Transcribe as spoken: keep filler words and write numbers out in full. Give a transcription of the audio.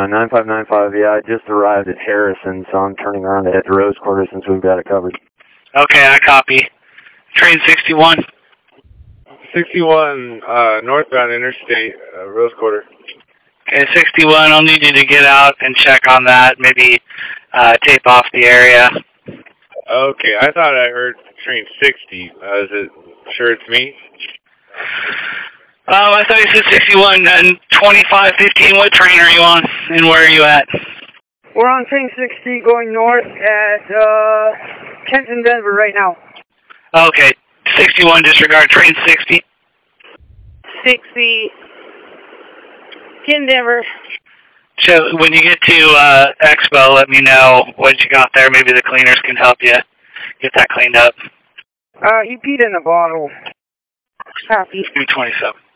nine five nine five, yeah, I just arrived at Harrison, so I'm turning around to head to Rose Quarter since we've got it covered. Okay, I copy. Train sixty-one. sixty-one, uh, northbound interstate, uh, Rose Quarter. Okay, sixty-one, I'll need you to get out and check on that, maybe uh, tape off the area. Okay, I thought I heard train sixty. Uh, is it sure it's me? Um, I thought you said sixty-one and twenty-five fifteen. What train are you on, and where are you at? We're on train sixty going north at uh, Kenton, Denver right now. Okay, sixty-one, disregard train sixty. sixty, Kenton, Denver. So when you get to uh, Expo, let me know what you got there. Maybe the cleaners can help you get that cleaned up. Uh, he peed in a bottle. Copy. two twenty-seven.